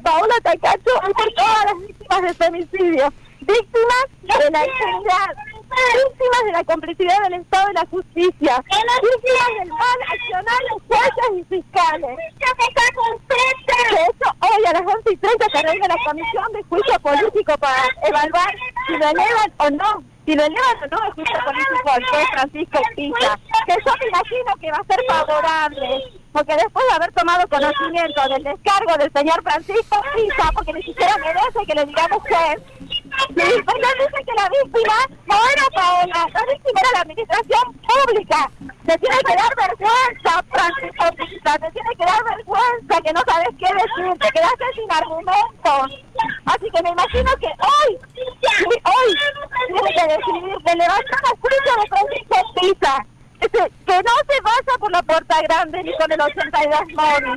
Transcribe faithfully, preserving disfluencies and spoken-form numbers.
Paola Tacacho y por todas las víctimas de femicidio, víctimas de la impunidad, víctimas de la complicidad del Estado y la justicia, víctimas del mal accionar de jueces y fiscales. De hecho, hoy a las once y treinta se reúne la Comisión de Juicio Político para evaluar si lo elevan o no, si lo elevan o no el juicio político al juez Francisco Pisa, que yo me imagino que va a ser favorable, porque después de haber tomado conocimiento del descargo del señor Francisco Pisa, porque ni siquiera merece que le digamos juez, sí, porque dice que la víctima no era Paola, la víctima era la administración pública. Te tiene que dar vergüenza, Francisco Pisa, te tiene que dar vergüenza que no sabes qué decir, te quedaste sin argumentos. Así que me imagino que hoy, sí, hoy, tiene que decidir de levantar el juicio de Francisco Pisa, que, se, que no se vaya por la puerta grande ni con el ochenta y dos móvil.